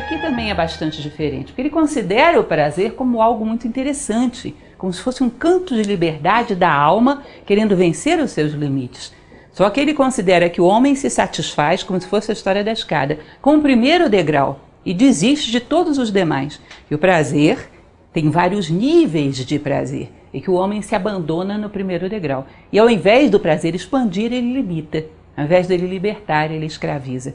aqui também é bastante diferente, porque ele considera o prazer como algo muito interessante, como se fosse um canto de liberdade da alma, querendo vencer os seus limites. Só que ele considera que o homem se satisfaz, como se fosse a história da escada, com o primeiro degrau e desiste de todos os demais. E o prazer tem vários níveis de prazer, e que o homem se abandona no primeiro degrau. E ao invés do prazer expandir, ele limita. Ao invés dele libertar, ele escraviza.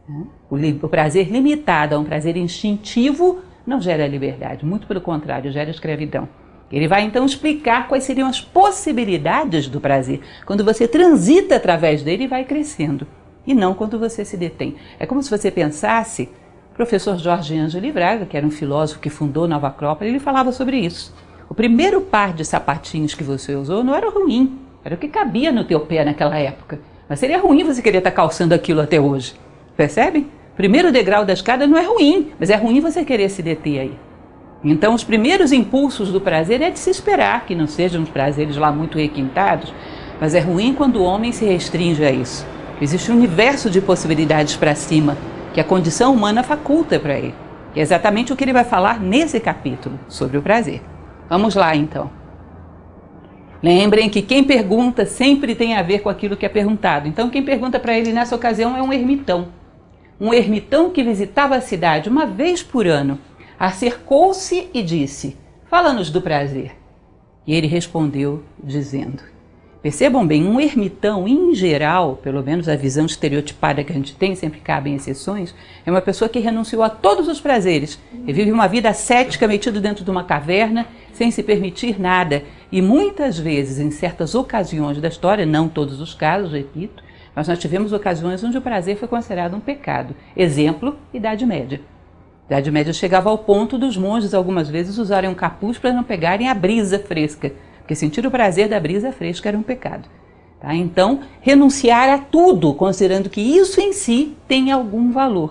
O prazer limitado a um prazer instintivo não gera liberdade, muito pelo contrário, gera escravidão. Ele vai então explicar quais seriam as possibilidades do prazer, quando você transita através dele e vai crescendo, e não quando você se detém. É como se você pensasse, o professor Jorge Ângelo Braga, que era um filósofo que fundou Nova Acrópole, ele falava sobre isso. O primeiro par de sapatinhos que você usou não era ruim, era o que cabia no teu pé naquela época, mas seria ruim você querer estar calçando aquilo até hoje. Percebe? Primeiro degrau da escada não é ruim, mas é ruim você querer se deter aí. Então, os primeiros impulsos do prazer é de se esperar que não sejam os prazeres lá muito requintados, mas é ruim quando o homem se restringe a isso. Existe um universo de possibilidades para cima, que a condição humana faculta para ele. Que é exatamente o que ele vai falar nesse capítulo, sobre o prazer. Vamos lá, então. Lembrem que quem pergunta sempre tem a ver com aquilo que é perguntado. Então, quem pergunta para ele nessa ocasião é um ermitão. Um ermitão que visitava a cidade uma vez por ano, acercou-se e disse: fala-nos do prazer. E ele respondeu dizendo, percebam bem, um ermitão em geral, pelo menos a visão estereotipada que a gente tem, sempre cabem exceções, é uma pessoa que renunciou a todos os prazeres e vive uma vida ascética metido dentro de uma caverna sem se permitir nada. E muitas vezes, em certas ocasiões da história, não todos os casos, repito, mas nós tivemos ocasiões onde o prazer foi considerado um pecado. Exemplo, Idade Média. Idade Média chegava ao ponto dos monges algumas vezes usarem um capuz para não pegarem a brisa fresca, porque sentir o prazer da brisa fresca era um pecado. Tá? Então, renunciar a tudo, considerando que isso em si tem algum valor.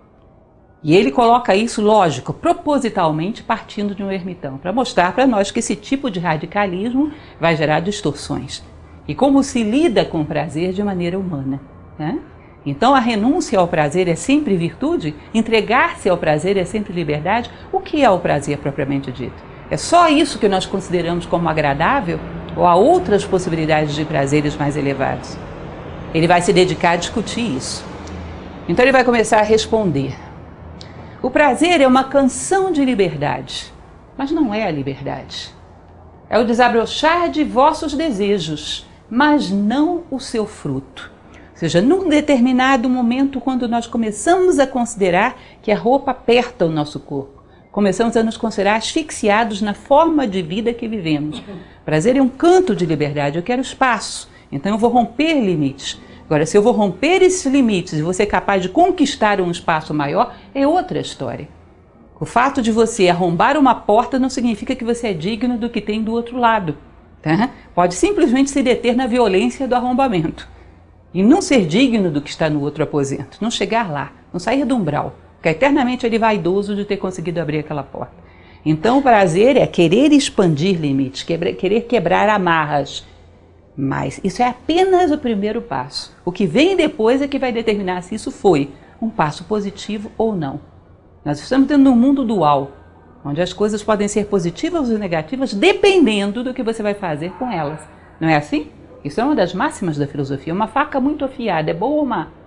E ele coloca isso, lógico, propositalmente partindo de um ermitão, para mostrar para nós que esse tipo de radicalismo vai gerar distorções. E como se lida com o prazer de maneira humana, né? Então a renúncia ao prazer é sempre virtude? Entregar-se ao prazer é sempre liberdade? O que é o prazer propriamente dito? É só isso que nós consideramos como agradável? Ou há outras possibilidades de prazeres mais elevados? Ele vai se dedicar a discutir isso. Então ele vai começar a responder. O prazer é uma canção de liberdade, mas não é a liberdade. É o desabrochar de vossos desejos, mas não o seu fruto. Ou seja, num determinado momento, quando nós começamos a considerar que a roupa aperta o nosso corpo, começamos a nos considerar asfixiados na forma de vida que vivemos. Prazer é um canto de liberdade, eu quero espaço, então eu vou romper limites. Agora, se eu vou romper esses limites e vou ser capaz de conquistar um espaço maior, é outra história. O fato de você arrombar uma porta não significa que você é digno do que tem do outro lado. Tá? Pode simplesmente se deter na violência do arrombamento e não ser digno do que está no outro aposento, não chegar lá, não sair do umbral, ficar eternamente ele vaidoso de ter conseguido abrir aquela porta. Então o prazer é querer expandir limites, querer quebrar amarras, mas isso é apenas o primeiro passo. O que vem depois é que vai determinar se isso foi um passo positivo ou não. Nós estamos dentro de um mundo dual, onde as coisas podem ser positivas ou negativas dependendo do que você vai fazer com elas. Não é assim? Isso é uma das máximas da filosofia. Uma faca muito afiada é boa ou má?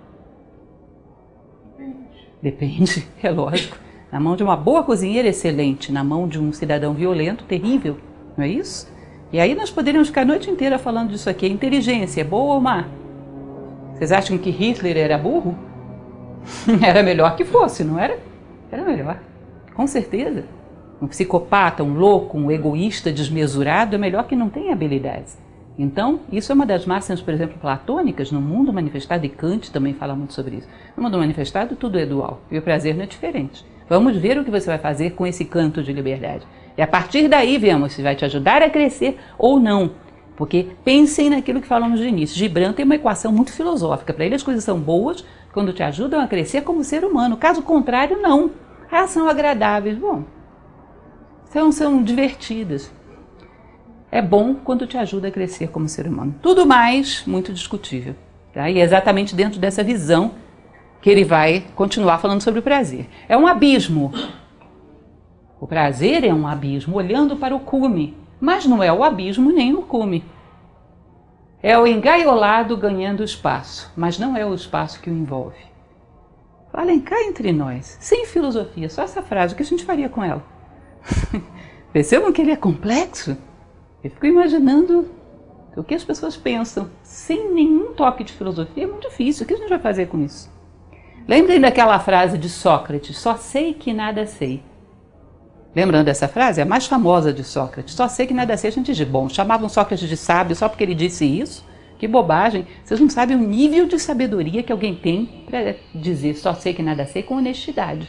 Depende, é lógico. Na mão de uma boa cozinheira, excelente. Na mão de um cidadão violento, terrível. Não é isso? E aí nós poderíamos ficar a noite inteira falando disso aqui. A inteligência é boa ou má? Vocês acham que Hitler era burro? Era melhor que fosse, não era? Era melhor, com certeza. Um psicopata, um louco, um egoísta desmesurado é melhor que não tenha habilidades. Então, isso é uma das máximas, por exemplo, platônicas, no mundo manifestado, e Kant também fala muito sobre isso. No mundo manifestado, tudo é dual, e o prazer não é diferente. Vamos ver o que você vai fazer com esse canto de liberdade. E a partir daí, vemos se vai te ajudar a crescer ou não. Porque pensem naquilo que falamos de início. Gibran tem uma equação muito filosófica. Para ele as coisas são boas quando te ajudam a crescer como ser humano. Caso contrário, não. Ah, são agradáveis. Bom, são divertidas. É bom quando te ajuda a crescer como ser humano. Tudo mais, muito discutível. Tá? E é exatamente dentro dessa visão que ele vai continuar falando sobre o prazer. É um abismo. O prazer é um abismo olhando para o cume, mas não é o abismo nem o cume. É o engaiolado ganhando espaço, mas não é o espaço que o envolve. Falem cá entre nós, sem filosofia, só essa frase, o que a gente faria com ela? Percebam que ele é complexo? Eu fico imaginando o que as pessoas pensam, sem nenhum toque de filosofia, é muito difícil. O que a gente vai fazer com isso? Lembrem daquela frase de Sócrates, só sei que nada sei. Lembrando dessa frase? É a mais famosa de Sócrates, só sei que nada sei. A gente diz, bom, chamavam Sócrates de sábio só porque ele disse isso? Que bobagem, vocês não sabem o nível de sabedoria que alguém tem para dizer só sei que nada sei com honestidade.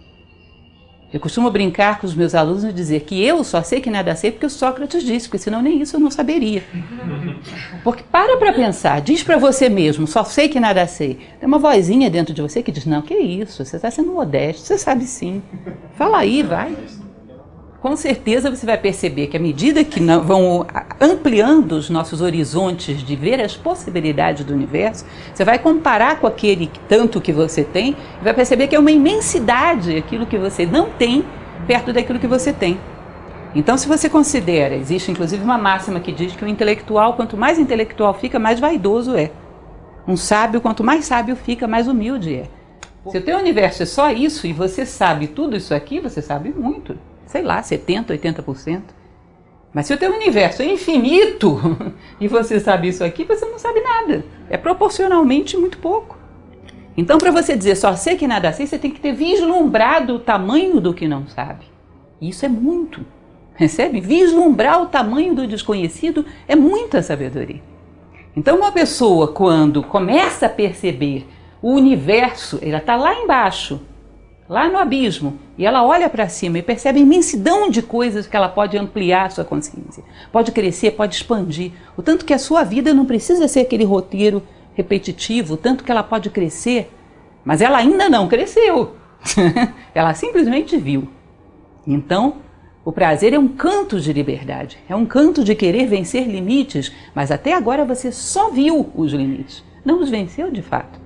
Eu costumo brincar com os meus alunos e dizer que eu só sei que nada sei porque o Sócrates disse, porque senão nem isso eu não saberia. Porque para pensar, diz para você mesmo, só sei que nada sei. Tem uma vozinha dentro de você que diz, não, que isso, você está sendo modesto, você sabe sim. Fala aí, vai. Com certeza você vai perceber que à medida que vão ampliando os nossos horizontes de ver as possibilidades do universo, você vai comparar com aquele tanto que você tem e vai perceber que é uma imensidade aquilo que você não tem perto daquilo que você tem. Então, se você considera, existe inclusive uma máxima que diz que o intelectual, quanto mais intelectual fica, mais vaidoso é. Um sábio, quanto mais sábio fica, mais humilde é. Se o teu universo é só isso e você sabe tudo isso aqui, você sabe muito. Sei lá, 70%, 80%. Mas se o teu universo é infinito e você sabe isso aqui, você não sabe nada. É proporcionalmente muito pouco. Então, para você dizer só sei que nada sei, você tem que ter vislumbrado o tamanho do que não sabe. Isso é muito. Percebe? Vislumbrar o tamanho do desconhecido é muita sabedoria. Então, uma pessoa, quando começa a perceber o universo, ela está lá embaixo, lá no abismo, e ela olha para cima e percebe a imensidão de coisas que ela pode ampliar a sua consciência, pode crescer, pode expandir, o tanto que a sua vida não precisa ser aquele roteiro repetitivo, o tanto que ela pode crescer, mas ela ainda não cresceu, ela simplesmente viu. Então, o prazer é um canto de liberdade, é um canto de querer vencer limites, mas até agora você só viu os limites, não os venceu de fato.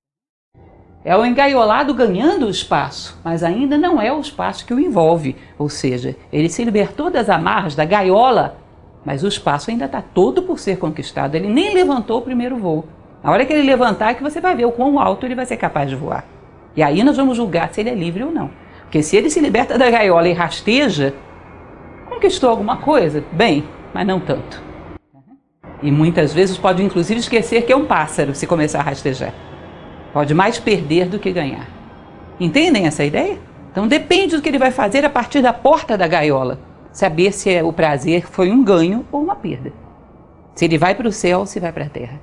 É o engaiolado ganhando o espaço, mas ainda não é o espaço que o envolve. Ou seja, ele se libertou das amarras da gaiola, mas o espaço ainda está todo por ser conquistado. Ele nem levantou o primeiro voo. Na hora que ele levantar é que você vai ver o quão alto ele vai ser capaz de voar. E aí nós vamos julgar se ele é livre ou não. Porque se ele se liberta da gaiola e rasteja, conquistou alguma coisa? Bem, mas não tanto. E muitas vezes pode inclusive esquecer que é um pássaro se começar a rastejar. Pode mais perder do que ganhar. Entendem essa ideia? Então depende do que ele vai fazer a partir da porta da gaiola. Saber se o prazer foi um ganho ou uma perda. Se ele vai para o céu ou se vai para a terra.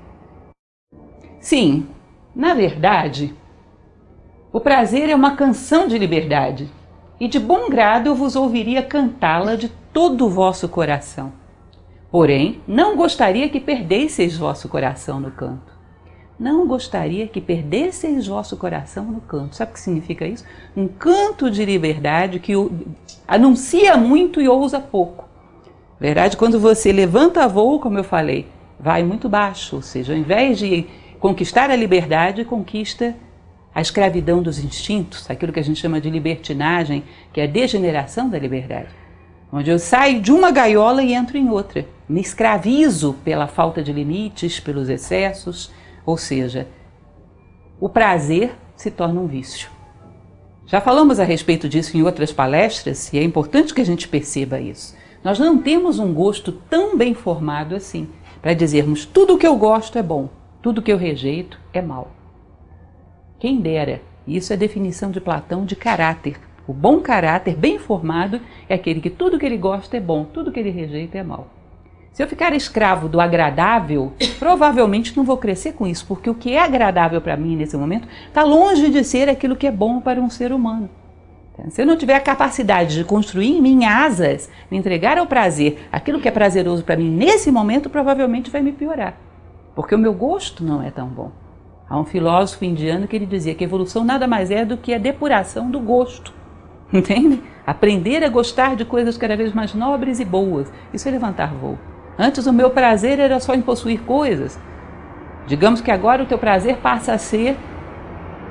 Sim, na verdade, o prazer é uma canção de liberdade. E de bom grado eu vos ouviria cantá-la de todo o vosso coração. Porém, não gostaria que perdesseis vosso coração no canto. Não gostaria que perdesseis vosso coração no canto. Sabe o que significa isso? Um canto de liberdade que anuncia muito e ousa pouco. Verdade, quando você levanta voo, como eu falei, vai muito baixo. Ou seja, ao invés de conquistar a liberdade, conquista a escravidão dos instintos, aquilo que a gente chama de libertinagem, que é a degeneração da liberdade. Onde eu saio de uma gaiola e entro em outra. Me escravizo pela falta de limites, pelos excessos. Ou seja, o prazer se torna um vício. Já falamos a respeito disso em outras palestras e é importante que a gente perceba isso. Nós não temos um gosto tão bem formado assim, para dizermos tudo que eu gosto é bom, tudo que eu rejeito é mal. Quem dera, isso é a definição de Platão de caráter. O bom caráter bem formado é aquele que tudo que ele gosta é bom, tudo que ele rejeita é mal. Se eu ficar escravo do agradável, provavelmente não vou crescer com isso, porque o que é agradável para mim nesse momento está longe de ser aquilo que é bom para um ser humano. Se eu não tiver a capacidade de construir em mim asas, me entregar ao prazer, aquilo que é prazeroso para mim nesse momento, provavelmente vai me piorar, porque o meu gosto não é tão bom. Há um filósofo indiano que ele dizia que a evolução nada mais é do que a depuração do gosto. Entende? Aprender a gostar de coisas cada vez mais nobres e boas. Isso é levantar voo. Antes o meu prazer era só em possuir coisas. Digamos que agora o teu prazer passa a ser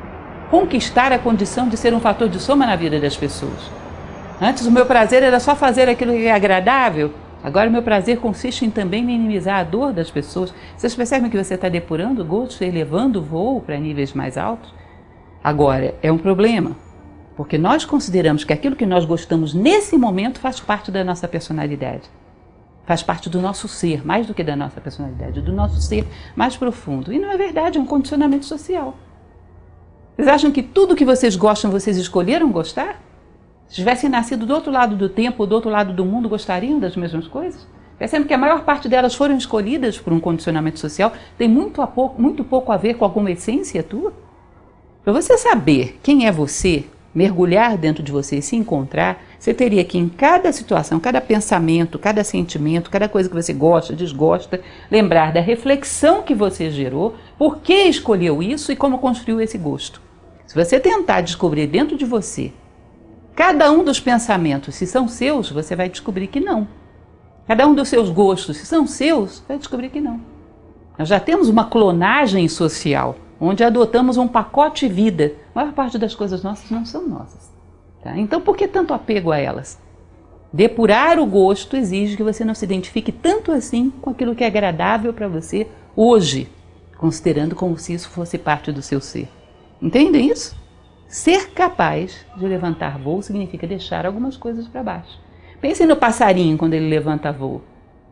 conquistar a condição de ser um fator de soma na vida das pessoas. Antes o meu prazer era só fazer aquilo que é agradável, agora o meu prazer consiste em também minimizar a dor das pessoas. Vocês percebem que você está depurando o gosto, elevando o voo para níveis mais altos? Agora, é um problema, porque nós consideramos que aquilo que nós gostamos nesse momento faz parte da nossa personalidade. Faz parte do nosso ser, mais do que da nossa personalidade, do nosso ser mais profundo. E não é verdade, é um condicionamento social. Vocês acham que tudo que vocês gostam, vocês escolheram gostar? Se tivessem nascido do outro lado do tempo, do outro lado do mundo, gostariam das mesmas coisas? Percebem que a maior parte delas foram escolhidas por um condicionamento social, tem muito pouco a ver com alguma essência tua? Para você saber quem é você, mergulhar dentro de você e se encontrar, você teria que em cada situação, cada pensamento, cada sentimento, cada coisa que você gosta, desgosta, lembrar da reflexão que você gerou, por que escolheu isso e como construiu esse gosto. Se você tentar descobrir dentro de você cada um dos pensamentos, se são seus, você vai descobrir que não. Cada um dos seus gostos, se são seus, vai descobrir que não. Nós já temos uma clonagem social, onde adotamos um pacote vida. A maior parte das coisas nossas não são nossas. Tá? Então, por que tanto apego a elas? Depurar o gosto exige que você não se identifique tanto assim com aquilo que é agradável para você hoje, considerando como se isso fosse parte do seu ser. Entendem isso? Ser capaz de levantar voo significa deixar algumas coisas para baixo. Pensem no passarinho quando ele levanta voo.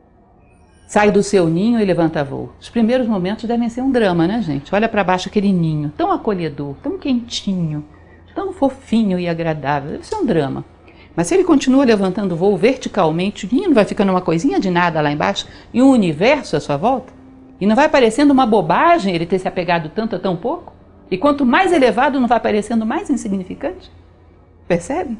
Sai do seu ninho e levanta voo. Os primeiros momentos devem ser um drama, né, gente? Olha para baixo aquele ninho, tão acolhedor, tão quentinho, tão fofinho e agradável. Deve ser um drama. Mas se ele continua levantando voo verticalmente, o ninho não vai ficando uma coisinha de nada lá embaixo e um universo à sua volta? E não vai parecendo uma bobagem ele ter se apegado tanto a tão pouco? E quanto mais elevado, não vai parecendo mais insignificante? Percebe?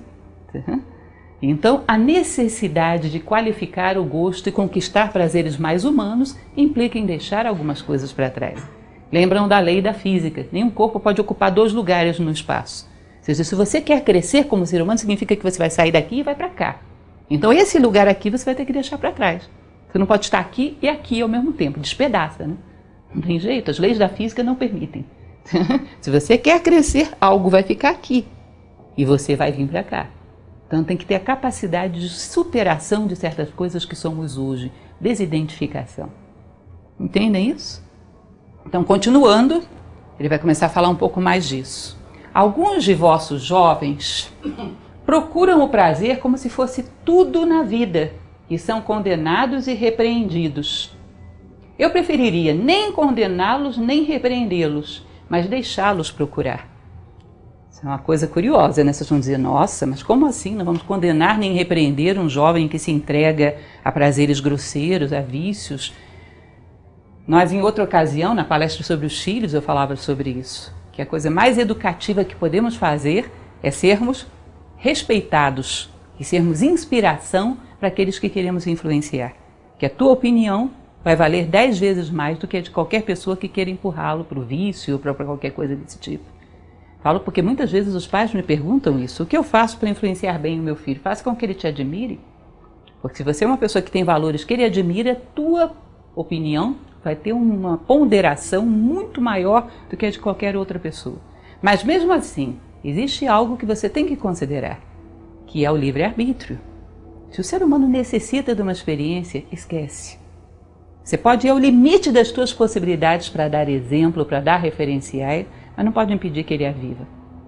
Então, a necessidade de qualificar o gosto e conquistar prazeres mais humanos implica em deixar algumas coisas para trás. Lembram da lei da física? Nenhum corpo pode ocupar 2 lugares no espaço. Ou seja, se você quer crescer como ser humano, significa que você vai sair daqui e vai para cá. Então, esse lugar aqui você vai ter que deixar para trás. Você não pode estar aqui e aqui ao mesmo tempo. Despedaça, né? Não tem jeito, as leis da física não permitem. Se você quer crescer, algo vai ficar aqui e você vai vir para cá. Então tem que ter a capacidade de superação de certas coisas que somos hoje, desidentificação. Entendem isso? Então, continuando, ele vai começar a falar um pouco mais disso. Alguns de vossos jovens procuram o prazer como se fosse tudo na vida e são condenados e repreendidos. Eu preferiria nem condená-los nem repreendê-los, mas deixá-los procurar. Isso é uma coisa curiosa, né? Vocês vão dizer, nossa, mas como assim? Não vamos condenar nem repreender um jovem que se entrega a prazeres grosseiros, a vícios. Nós, em outra ocasião, na palestra sobre os filhos, eu falava sobre isso. Que a coisa mais educativa que podemos fazer é sermos respeitados e sermos inspiração para aqueles que queremos influenciar. Que a tua opinião vai valer 10 vezes mais do que a de qualquer pessoa que queira empurrá-lo para o vício ou para qualquer coisa desse tipo. Falo porque muitas vezes os pais me perguntam isso. O que eu faço para influenciar bem o meu filho? Faça com que ele te admire. Porque se você é uma pessoa que tem valores que ele admira, a tua opinião vai ter uma ponderação muito maior do que a de qualquer outra pessoa. Mas mesmo assim, existe algo que você tem que considerar, que é o livre-arbítrio. Se o ser humano necessita de uma experiência, esquece. Você pode ir ao limite das suas possibilidades para dar exemplo, para dar referenciais, mas não pode impedir que ele a viva.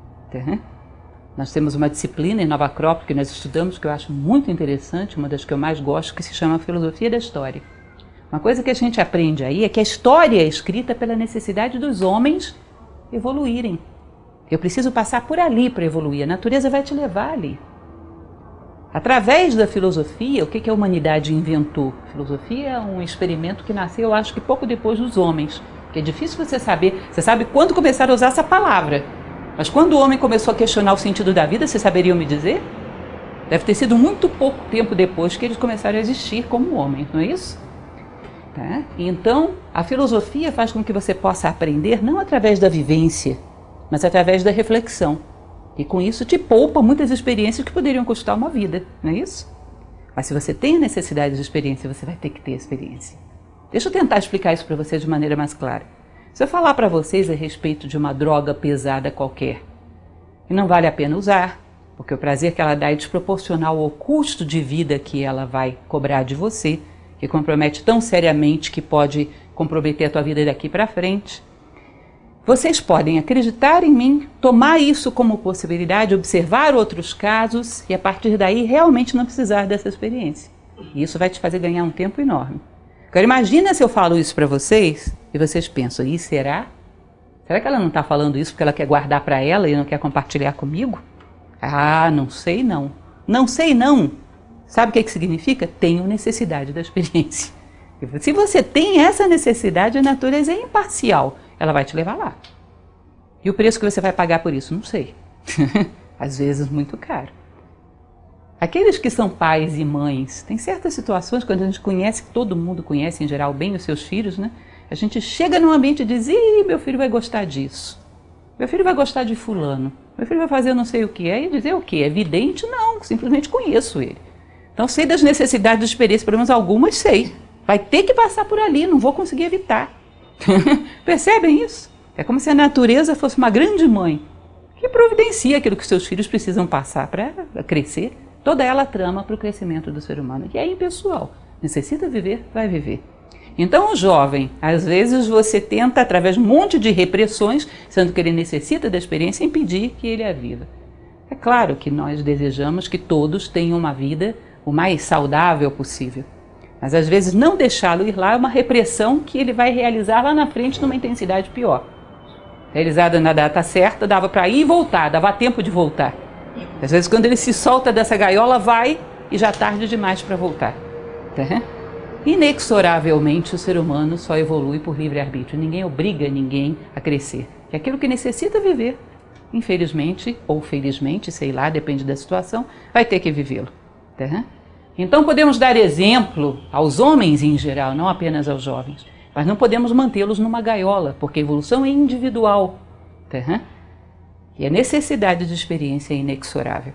Nós temos uma disciplina em Nova Acrópole que nós estudamos, que eu acho muito interessante, uma das que eu mais gosto, que se chama Filosofia da História. Uma coisa que a gente aprende aí é que a história é escrita pela necessidade dos homens evoluírem. Eu preciso passar por ali para evoluir, a natureza vai te levar ali. Através da filosofia, o que a humanidade inventou? A filosofia é um experimento que nasceu, eu acho que pouco depois dos homens. Que é difícil você saber. Você sabe quando começaram a usar essa palavra. Mas quando o homem começou a questionar o sentido da vida, vocês saberiam me dizer? Deve ter sido muito pouco tempo depois que eles começaram a existir como homens, não é isso? Tá? Então, a filosofia faz com que você possa aprender não através da vivência, mas através da reflexão. E com isso te poupa muitas experiências que poderiam custar uma vida, não é isso? Mas se você tem a necessidade de experiência, você vai ter que ter experiência. Deixa eu tentar explicar isso para você de maneira mais clara. Se eu falar para vocês a respeito de uma droga pesada qualquer, que não vale a pena usar, porque o prazer que ela dá é desproporcional ao custo de vida que ela vai cobrar de você, que compromete tão seriamente que pode comprometer a tua vida daqui para frente. Vocês podem acreditar em mim, tomar isso como possibilidade, observar outros casos e a partir daí realmente não precisar dessa experiência. E isso vai te fazer ganhar um tempo enorme. Agora imagina se eu falo isso para vocês e vocês pensam, e será? Será que ela não está falando isso porque ela quer guardar para ela e não quer compartilhar comigo? Ah, não sei não. Não sei não. Sabe o que significa? Tenho necessidade da experiência. Se você tem essa necessidade, a natureza é imparcial. Ela vai te levar lá. E o preço que você vai pagar por isso? Não sei. Às vezes muito caro. Aqueles que são pais e mães, tem certas situações quando a gente conhece, que todo mundo conhece em geral bem os seus filhos, né? A gente chega num ambiente e diz, ih, meu filho vai gostar disso. Meu filho vai gostar de fulano. Meu filho vai fazer não sei o que. Aí dizer o que? É evidente? Não, simplesmente conheço ele. Então sei das necessidades de experiência, pelo menos algumas sei. Vai ter que passar por ali, não vou conseguir evitar. Percebem isso? É como se a natureza fosse uma grande mãe que providencia aquilo que os seus filhos precisam passar para crescer. Toda ela trama para o crescimento do ser humano, que é impessoal. Necessita viver, vai viver. Então o jovem, às vezes você tenta, através de um monte de repressões, sendo que ele necessita da experiência, impedir que ele a viva. É claro que nós desejamos que todos tenham uma vida o mais saudável possível. Mas às vezes não deixá-lo ir lá é uma repressão que ele vai realizar lá na frente numa intensidade pior. Realizada na data certa, dava para ir e voltar, dava tempo de voltar. Às vezes quando ele se solta dessa gaiola, vai e já é tarde demais para voltar. Tá? Inexoravelmente o ser humano só evolui por livre-arbítrio. Ninguém obriga ninguém a crescer. É aquilo que necessita viver, infelizmente ou felizmente, sei lá, depende da situação, vai ter que vivê-lo. Tá? Então podemos dar exemplo aos homens em geral, não apenas aos jovens, mas não podemos mantê-los numa gaiola, porque a evolução é individual. Tá? E a necessidade de experiência é inexorável.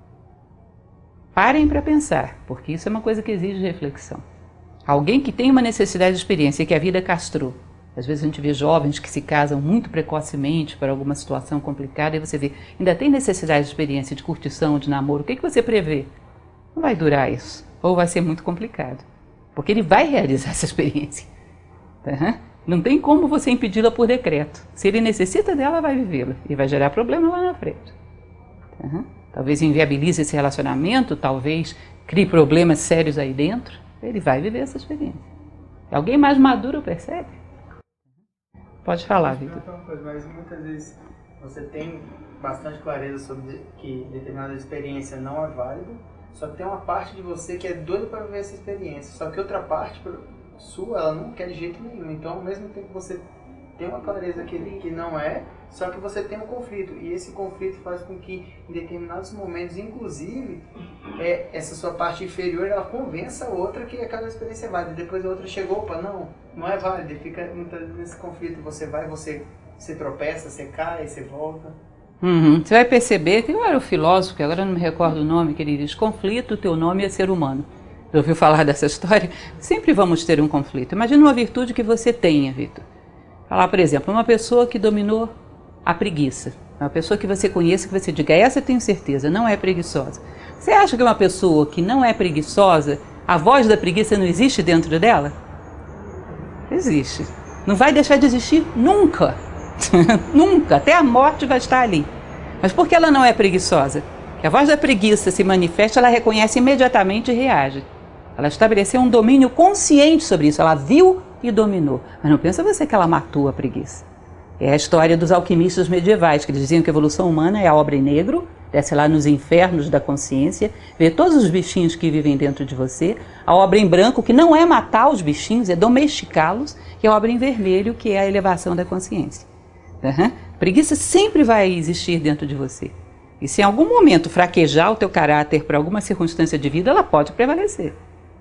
Parem para pensar, porque isso é uma coisa que exige reflexão. Alguém que tem uma necessidade de experiência e que a vida castrou. Às vezes a gente vê jovens que se casam muito precocemente para alguma situação complicada e você vê, ainda tem necessidade de experiência, de curtição, de namoro. O que você prevê? Não vai durar isso, ou vai ser muito complicado, porque ele vai realizar essa experiência. Tá? Não tem como você impedi-la por decreto. Se ele necessita dela, vai vivê-la e vai gerar problema lá na frente. Tá? Talvez inviabilize esse relacionamento, talvez crie problemas sérios aí dentro. Ele vai viver essa experiência. Alguém mais maduro percebe? Pode falar, Vitor. Mas muitas vezes você tem bastante clareza sobre que determinada experiência não é válida, só que tem uma parte de você que é doida para viver essa experiência, só que outra parte sua, ela não quer de jeito nenhum. Então, ao mesmo tempo que você tem uma clareza que não é, só que você tem um conflito. E esse conflito faz com que, em determinados momentos, inclusive, essa sua parte inferior, ela convença a outra que aquela experiência é válida. Depois a outra chegou, opa, não é válida. Fica muitas vezes nesse conflito. Você vai, você tropeça, você cai, você volta. Você vai perceber, tem um filósofo, que agora não me recordo o nome, que ele diz, conflito, teu nome é ser humano. Já ouviu falar dessa história? Sempre vamos ter um conflito. Imagina uma virtude que você tenha, Vitor. Falar, por exemplo, uma pessoa que dominou a preguiça. Uma pessoa que você conheça, que você diga, essa eu tenho certeza, não é preguiçosa. Você acha que uma pessoa que não é preguiçosa, a voz da preguiça não existe dentro dela? Existe. Não vai deixar de existir nunca. Nunca. Até a morte vai estar ali. Mas por que ela não é preguiçosa? Que a voz da preguiça se manifesta, ela reconhece imediatamente e reage. Ela estabeleceu um domínio consciente sobre isso. Ela viu e dominou. Mas não pensa você que ela matou a preguiça. É a história dos alquimistas medievais, que eles diziam que a evolução humana é a obra em negro, desce lá nos infernos da consciência, vê todos os bichinhos que vivem dentro de você. A obra em branco, que não é matar os bichinhos, é domesticá-los. E a obra em vermelho, que é a elevação da consciência. Preguiça sempre vai existir dentro de você. E se em algum momento fraquejar o teu caráter por alguma circunstância de vida, ela pode prevalecer.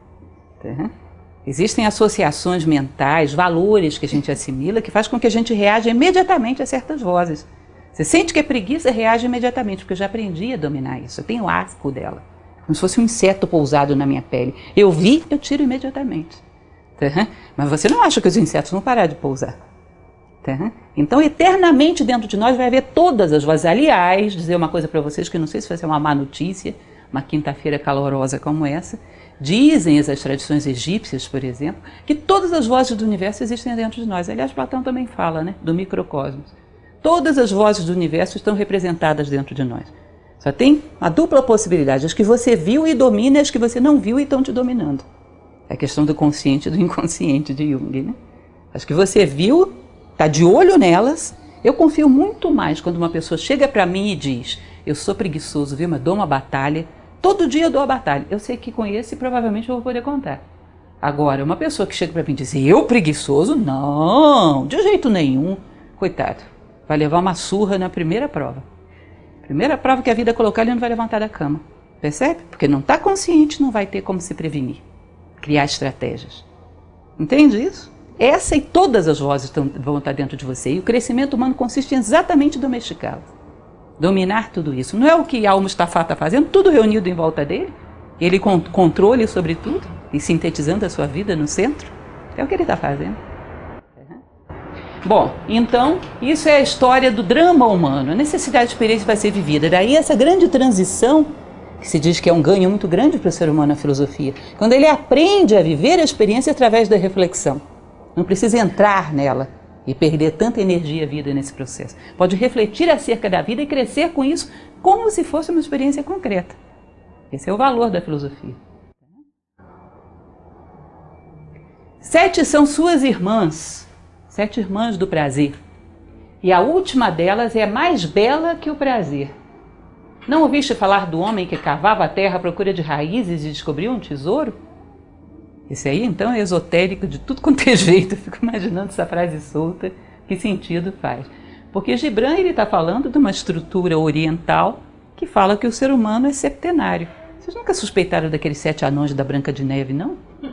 Existem associações mentais, valores que a gente assimila, que faz com que a gente reaja imediatamente a certas vozes. Você sente que é preguiça, reage imediatamente, porque eu já aprendi a dominar isso. Eu tenho asco dela, como se fosse um inseto pousado na minha pele. Eu vi, eu tiro imediatamente. Mas você não acha que os insetos vão parar de pousar? Tá? Então, eternamente dentro de nós vai haver todas as vozes. Aliás, dizer uma coisa para vocês que não sei se vai ser uma má notícia, uma quinta-feira calorosa como essa, dizem as tradições egípcias, por exemplo, que todas as vozes do universo existem dentro de nós. Aliás, Platão também fala, né, do microcosmos. Todas as vozes do universo estão representadas dentro de nós. Só tem a dupla possibilidade, as que você viu e domina e as que você não viu e estão te dominando. É a questão do consciente e do inconsciente de Jung, né? As que você viu, está de olho nelas. Eu confio muito mais quando uma pessoa chega para mim e diz: eu sou preguiçoso, viu, mas dou uma batalha. Todo dia eu dou a batalha. Eu sei que conheço e provavelmente eu vou poder contar. Agora, uma pessoa que chega para mim e diz: eu preguiçoso? Não, de jeito nenhum. Coitado, vai levar uma surra na primeira prova. Primeira prova que a vida colocar, ele não vai levantar da cama. Percebe? Porque não está consciente, não vai ter como se prevenir. Criar estratégias. Entende isso? Essa e todas as vozes vão estar dentro de você. E o crescimento humano consiste em exatamente domesticá-las. Dominar tudo isso. Não é o que Al-Mustafa está fazendo? Tudo reunido em volta dele? Ele com controle sobre tudo? E sintetizando a sua vida no centro? É o que ele está fazendo. Bom, então, isso é a história do drama humano. A necessidade de experiência vai ser vivida. Daí essa grande transição, que se diz que é um ganho muito grande para o ser humano na filosofia, quando ele aprende a viver a experiência através da reflexão. Não precisa entrar nela e perder tanta energia e vida nesse processo. Pode refletir acerca da vida e crescer com isso como se fosse uma experiência concreta. Esse é o valor da filosofia. 7 são suas irmãs, 7 irmãs do prazer. E a última delas é mais bela que o prazer. Não ouviste falar do homem que cavava a terra à procura de raízes e descobriu um tesouro? Esse aí, então, é esotérico de tudo quanto é jeito. Eu fico imaginando essa frase solta, que sentido faz. Porque Gibran está falando de uma estrutura oriental que fala que o ser humano é septenário. Vocês nunca suspeitaram daqueles 7 anões da Branca de Neve, não?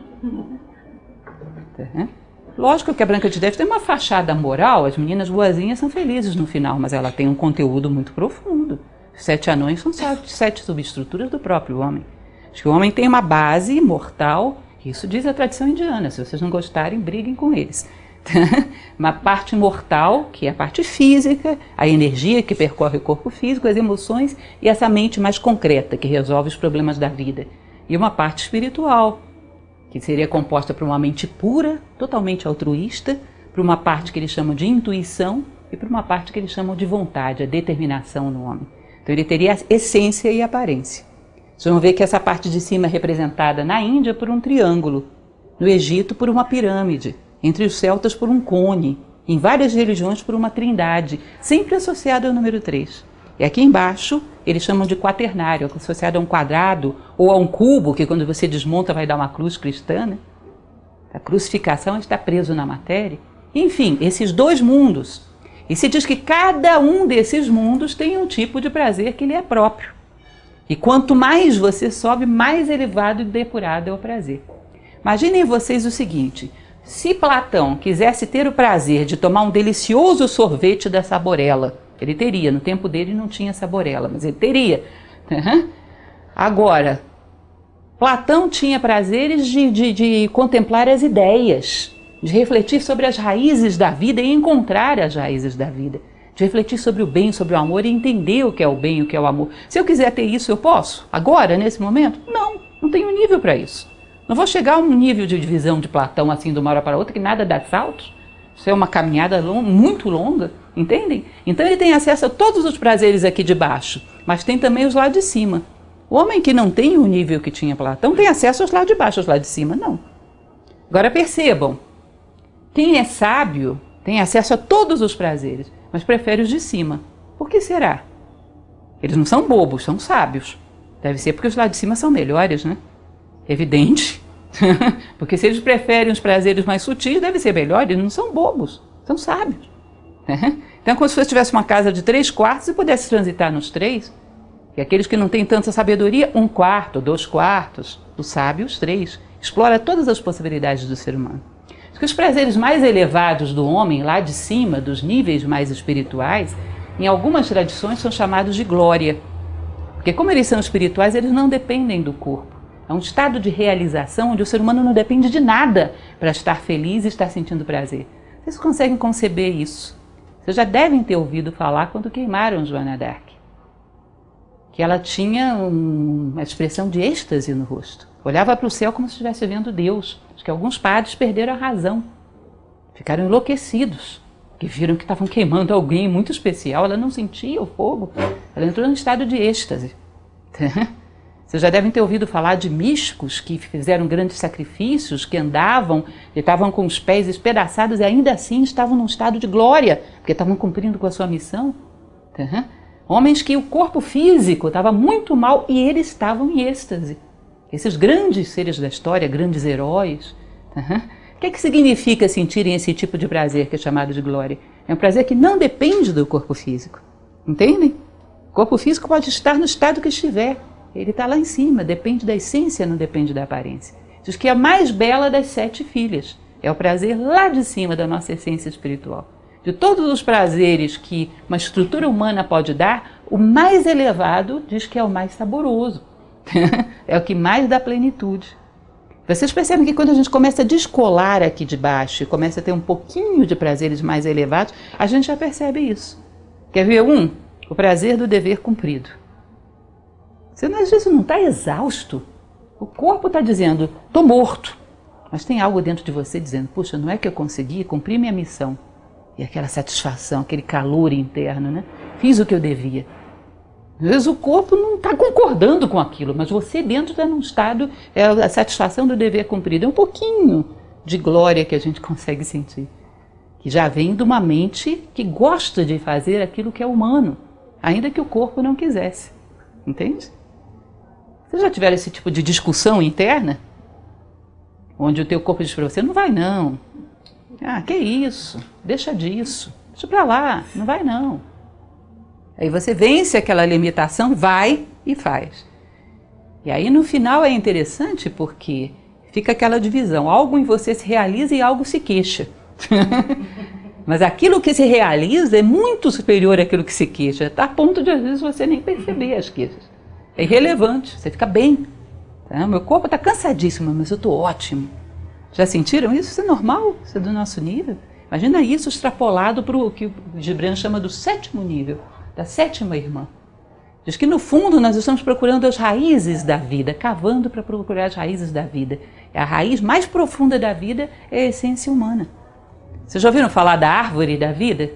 Lógico que a Branca de Neve tem uma fachada moral, as meninas boazinhas são felizes no final, mas ela tem um conteúdo muito profundo. Os 7 anões são 7 subestruturas do próprio homem. Acho que o homem tem uma base mortal. Isso diz a tradição indiana, se vocês não gostarem, briguem com eles. Uma parte mortal, que é a parte física, a energia que percorre o corpo físico, as emoções e essa mente mais concreta, que resolve os problemas da vida. E uma parte espiritual, que seria composta por uma mente pura, totalmente altruísta, por uma parte que eles chamam de intuição e por uma parte que eles chamam de vontade, a determinação no homem. Então ele teria a essência e a aparência. Vocês vão ver que essa parte de cima é representada na Índia por um triângulo, no Egito por uma pirâmide, entre os celtas por um cone, em várias religiões por uma trindade, sempre associado ao número 3. E aqui embaixo eles chamam de quaternário, associado a um quadrado ou a um cubo, que quando você desmonta vai dar uma cruz cristã, né? A crucificação está preso na matéria. Enfim, esses 2 mundos. E se diz que cada um desses mundos tem um tipo de prazer que lhe é próprio. E quanto mais você sobe, mais elevado e depurado é o prazer. Imaginem vocês o seguinte: se Platão quisesse ter o prazer de tomar um delicioso sorvete da Saborella, ele teria, no tempo dele não tinha Saborella, mas ele teria. Agora, Platão tinha prazeres de contemplar as ideias, de refletir sobre as raízes da vida e encontrar as raízes da vida. De refletir sobre o bem, sobre o amor e entender o que é o bem e o que é o amor. Se eu quiser ter isso, eu posso? Agora, nesse momento? Não, não tenho nível para isso. Não vou chegar a um nível de divisão de Platão assim de uma hora para outra, que nada dá saltos. Isso é uma caminhada muito longa, entendem? Então ele tem acesso a todos os prazeres aqui de baixo, mas tem também os lá de cima. O homem que não tem o nível que tinha Platão tem acesso aos lá de baixo, aos lá de cima, não. Agora percebam, quem é sábio tem acesso a todos os prazeres, mas prefere os de cima. Por que será? Eles não são bobos, são sábios. Deve ser porque os lá de cima são melhores, né? Evidente. Porque se eles preferem os prazeres mais sutis, deve ser melhor. Eles não são bobos, são sábios. Então, como se você tivesse uma casa de 3 quartos e pudesse transitar nos 3, e aqueles que não têm tanta sabedoria, 1 quarto, 2 quartos. O sábio, os 3. Explora todas as possibilidades do ser humano. Os prazeres mais elevados do homem, lá de cima, dos níveis mais espirituais, em algumas tradições são chamados de glória. Porque como eles são espirituais, eles não dependem do corpo. É um estado de realização onde o ser humano não depende de nada para estar feliz e estar sentindo prazer. Vocês conseguem conceber isso? Vocês já devem ter ouvido falar quando queimaram Joana d'Arc, que ela tinha uma expressão de êxtase no rosto. Olhava para o céu como se estivesse vendo Deus. Acho que alguns padres perderam a razão. Ficaram enlouquecidos, que viram que estavam queimando alguém muito especial. Ela não sentia o fogo. Ela entrou num estado de êxtase. Vocês já devem ter ouvido falar de místicos que fizeram grandes sacrifícios, que andavam e estavam com os pés espedaçados e ainda assim estavam num estado de glória, porque estavam cumprindo com a sua missão. Homens que o corpo físico estava muito mal e eles estavam em êxtase. Esses grandes seres da história, grandes heróis. O que significa sentirem esse tipo de prazer que é chamado de glória? É um prazer que não depende do corpo físico. Entendem? O corpo físico pode estar no estado que estiver. Ele está lá em cima, depende da essência, não depende da aparência. Diz que é a mais bela das 7 filhas. É o prazer lá de cima da nossa essência espiritual. De todos os prazeres que uma estrutura humana pode dar, o mais elevado diz que é o mais saboroso. É o que mais dá plenitude. Vocês percebem que quando a gente começa a descolar aqui de baixo e começa a ter um pouquinho de prazeres mais elevados, a gente já percebe isso. Quer ver um? O prazer do dever cumprido. Você às vezes não está exausto. O corpo está dizendo, estou morto. Mas tem algo dentro de você dizendo, puxa, não é que eu consegui cumprir minha missão. E aquela satisfação, aquele calor interno, né? Fiz o que eu devia. Às vezes o corpo não está concordando com aquilo, mas você dentro está num estado, é a satisfação do dever cumprido. É um pouquinho de glória que a gente consegue sentir. Que já vem de uma mente que gosta de fazer aquilo que é humano, ainda que o corpo não quisesse. Entende? Vocês já tiveram esse tipo de discussão interna? Onde o teu corpo diz para você, não vai não. Ah, que isso? Deixa disso. Deixa para lá, não vai não. Aí você vence aquela limitação, vai e faz. E aí no final é interessante porque fica aquela divisão. Algo em você se realiza e algo se queixa. Mas aquilo que se realiza é muito superior àquilo que se queixa. Tá a ponto de às vezes você nem perceber as queixas. É irrelevante, você fica bem. Tá? Meu corpo está cansadíssimo, mas eu estou ótimo. Já sentiram isso? Isso é normal? Isso é do nosso nível? Imagina isso extrapolado para o que o Gibran chama do 7º nível, da 7ª irmã. Diz que no fundo nós estamos procurando as raízes da vida, cavando para procurar as raízes da vida. A raiz mais profunda da vida é a essência humana. Vocês já ouviram falar da árvore da vida?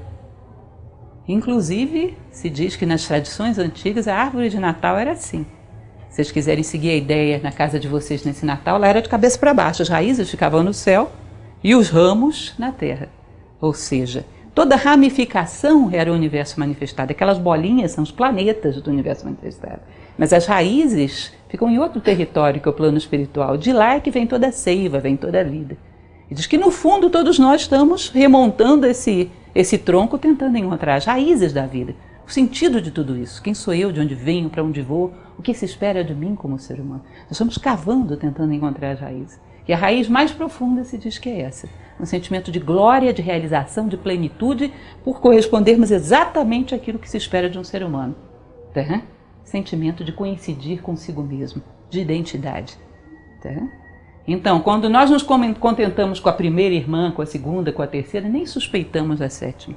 Inclusive, se diz que nas tradições antigas a árvore de Natal era assim. Se vocês quiserem seguir a ideia na casa de vocês nesse Natal, ela era de cabeça para baixo. As raízes ficavam no céu e os ramos na terra. Ou seja, toda ramificação era o universo manifestado. Aquelas bolinhas são os planetas do universo manifestado. Mas as raízes ficam em outro território, que é o plano espiritual. De lá é que vem toda a seiva, vem toda a vida. E diz que no fundo todos nós estamos remontando esse tronco, tentando encontrar as raízes da vida. O sentido de tudo isso. Quem sou eu, de onde venho, para onde vou, o que se espera de mim como ser humano. Nós estamos cavando, tentando encontrar as raízes. E a raiz mais profunda se diz que é essa. Um sentimento de glória, de realização, de plenitude, por correspondermos exatamente àquilo que se espera de um ser humano. Tá? Sentimento de coincidir consigo mesmo, de identidade. Tá? Então, quando nós nos contentamos com a primeira irmã, com a segunda, com a terceira, nem suspeitamos da 7ª.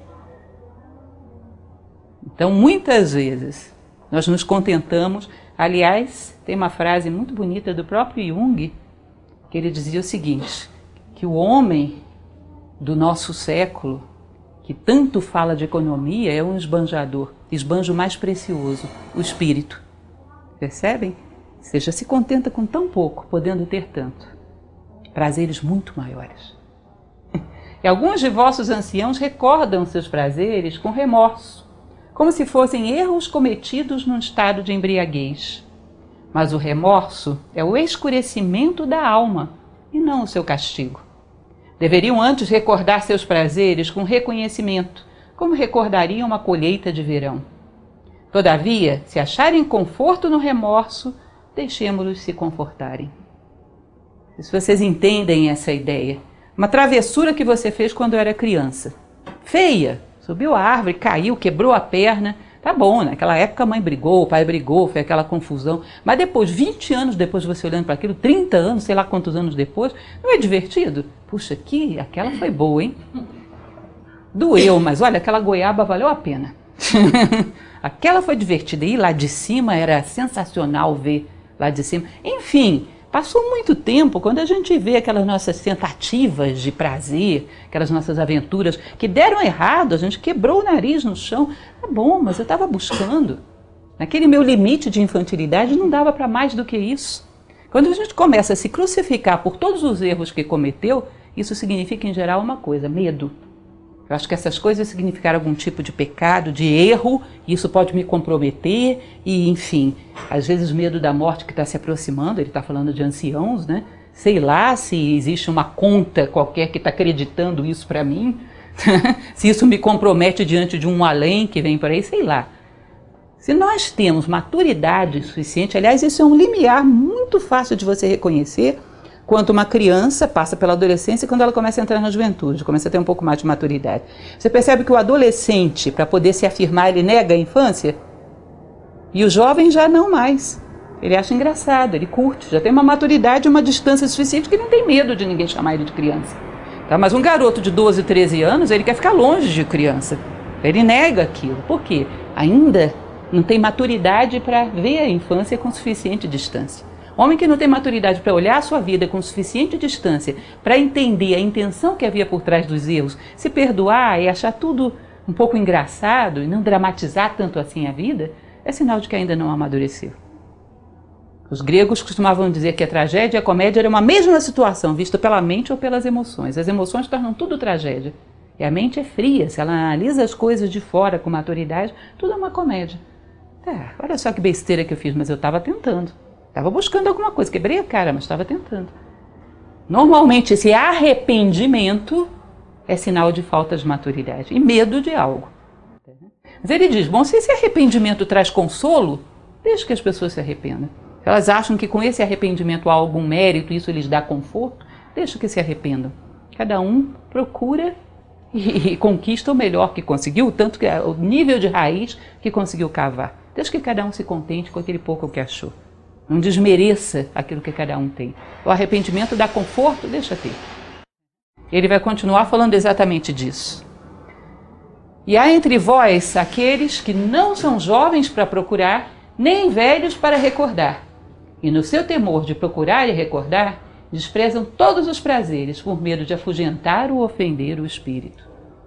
Então, muitas vezes, nós nos contentamos. Aliás, tem uma frase muito bonita do próprio Jung, que ele dizia o seguinte, que o homem do nosso século, que tanto fala de economia, é um esbanjador, esbanja o mais precioso, o espírito. Percebem? Ou seja, se contenta com tão pouco, podendo ter tanto. Prazeres muito maiores. E alguns de vossos anciãos recordam seus prazeres com remorso, como se fossem erros cometidos num estado de embriaguez. Mas o remorso é o escurecimento da alma e não o seu castigo. Deveriam antes recordar seus prazeres com reconhecimento, como recordariam uma colheita de verão. Todavia, se acharem conforto no remorso, deixemo-los se confortarem. Se vocês entendem essa ideia, uma travessura que você fez quando era criança, feia, subiu a árvore, caiu, quebrou a perna, tá bom, naquela época a mãe brigou, o pai brigou, foi aquela confusão, mas depois, 20 anos depois, você olhando para aquilo, 30 anos, sei lá quantos anos depois, não é divertido? Puxa, aquela foi boa, hein? Doeu, mas olha, aquela goiaba valeu a pena. Aquela foi divertida. E lá de cima era sensacional ver lá de cima. Enfim, passou muito tempo quando a gente vê aquelas nossas tentativas de prazer, aquelas nossas aventuras que deram errado, a gente quebrou o nariz no chão. Tá bom, mas eu estava buscando. Naquele meu limite de infantilidade não dava para mais do que isso. Quando a gente começa a se crucificar por todos os erros que cometeu, isso significa em geral uma coisa, medo. Eu acho que essas coisas significaram algum tipo de pecado, de erro, e isso pode me comprometer, e enfim, às vezes o medo da morte que está se aproximando, ele está falando de anciãos, né? Sei lá se existe uma conta qualquer que está acreditando isso para mim, se isso me compromete diante de um além que vem por aí, sei lá. Se nós temos maturidade suficiente, aliás, isso é um limiar muito fácil de você reconhecer, quando uma criança passa pela adolescência e quando ela começa a entrar na juventude, começa a ter um pouco mais de maturidade. Você percebe que o adolescente, para poder se afirmar, ele nega a infância? E o jovem já não mais. Ele acha engraçado, ele curte, já tem uma maturidade, uma distância suficiente que não tem medo de ninguém chamar ele de criança. Tá? Mas um garoto de 12, 13 anos, ele quer ficar longe de criança. Ele nega aquilo. Por quê? Ainda não tem maturidade para ver a infância com suficiente distância. Homem que não tem maturidade para olhar a sua vida com suficiente distância, para entender a intenção que havia por trás dos erros, se perdoar e achar tudo um pouco engraçado e não dramatizar tanto assim a vida, é sinal de que ainda não amadureceu. Os gregos costumavam dizer que a tragédia e a comédia eram uma mesma situação, vista pela mente ou pelas emoções. As emoções tornam tudo tragédia. E a mente é fria, se ela analisa as coisas de fora com maturidade, tudo é uma comédia. Olha só que besteira que eu fiz, mas eu estava tentando. Estava buscando alguma coisa, quebrei a cara, mas estava tentando. Normalmente esse arrependimento é sinal de falta de maturidade e medo de algo. Mas ele diz, bom, se esse arrependimento traz consolo, deixa que as pessoas se arrependam. Se elas acham que com esse arrependimento há algum mérito, isso lhes dá conforto, deixa que se arrependam. Cada um procura e conquista o melhor que conseguiu, tanto que o nível de raiz que conseguiu cavar. Deixa que cada um se contente com aquele pouco que achou. Não desmereça aquilo que cada um tem. O arrependimento dá conforto, deixa ter. Ele vai continuar falando exatamente disso. E há entre vós aqueles que não são jovens para procurar, nem velhos para recordar. E no seu temor de procurar e recordar, desprezam todos os prazeres por medo de afugentar ou ofender o espírito.